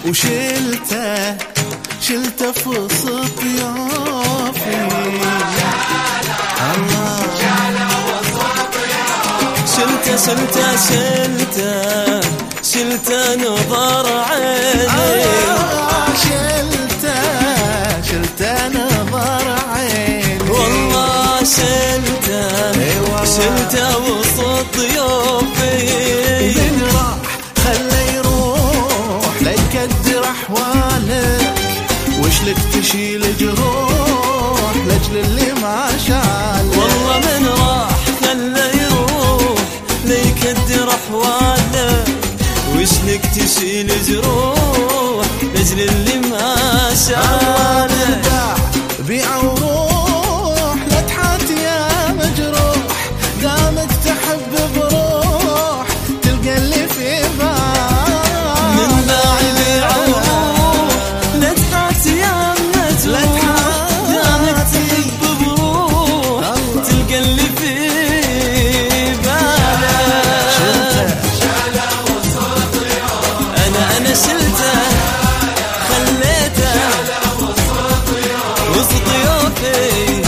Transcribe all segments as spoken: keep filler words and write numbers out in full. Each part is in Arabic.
وشلته شلته في وسط ضيافي. الله شلته شلته شلته شلته نظر عيني. شلته شلته نظر عيني والله شلته شلته وسط ضيافي. من راح خلى يروح لا يكدر احوالك، وشلك تشيل جروح لاجل اللي ما شالك. والله من راح خلى يروح لا يكدر احوالك، وشلك تشيل جروح لاجل اللي ما شالك. بيع وروح لا تحات يا مجروح، دامك تحب بروح تلقى اللي في بالك. من باع بيع وروح لا تحات يا مجروح، دامك تحب بروح تلقى اللي في بالك. انا انا شلته خليته وسط ضيوفي.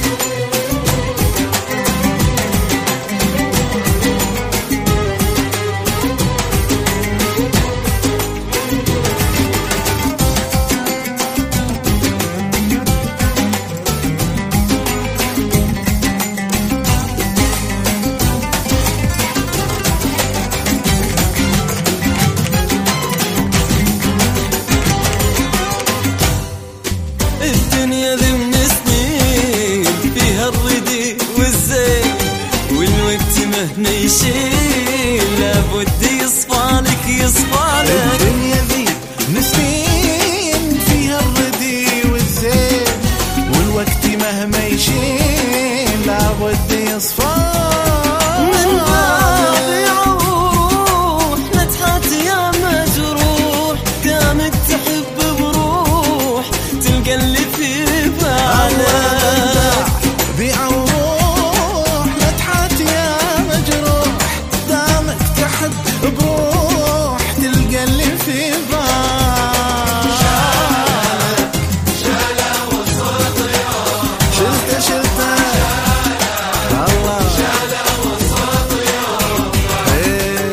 الدنيا ذي من سنين فيها الردي والزين، والوقت مهما يشيل لابد يصفالك يصفالك. الدنيا ذي من سنين فيها الردي والزين، والوقت مهما يشيل لابد يصفالك. من باب يروح لا تحات يا مجروح، دامك تحب بروح تلقى اللي في بالك. بيع وروح لا تحات يا مجروح، دامك تحب بروح تلقى اللي في بالك. شلته شلته الله إيه.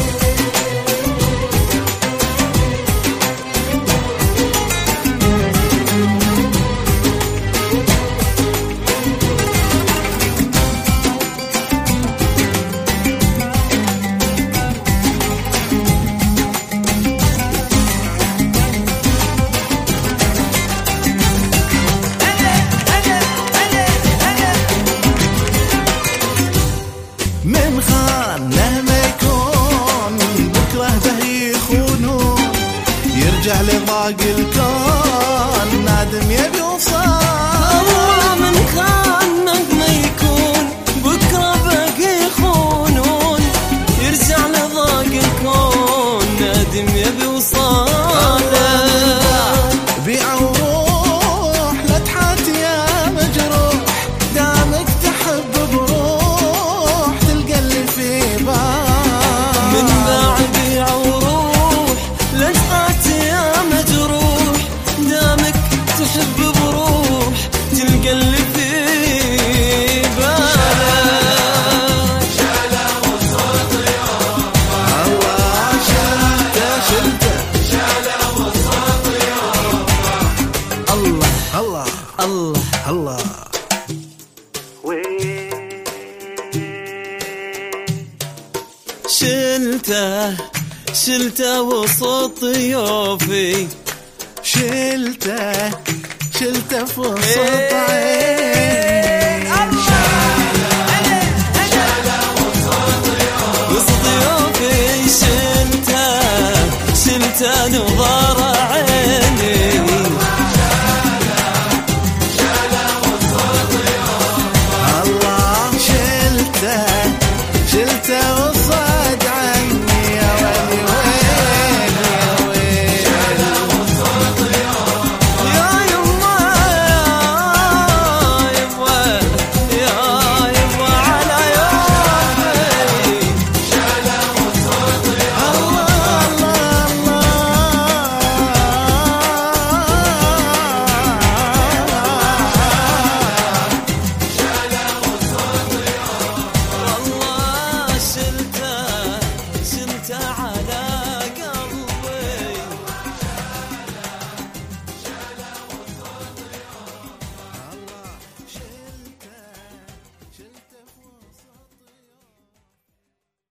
من خان مهما يكون بكره به يخونون، يرجع لضاق الكون نادم يبي وصال. من خان مهما يكون بكره باقي يخونون، يرجع لضاق الكون نادم يبي وصاله. بيع وروح لا تحات يا مجروح، دامك تحب بروح تلقى اللي في بالك. من باع بيع وروح لا تحات يا مجروح، دامك تحب بروح تلقى اللي في بالك. الله شلته شلته الله الله الله الله شلته شلته وسط ضيوفي. شلته شلته في وسط عين. وسط ضيوفي شلته شلته نظر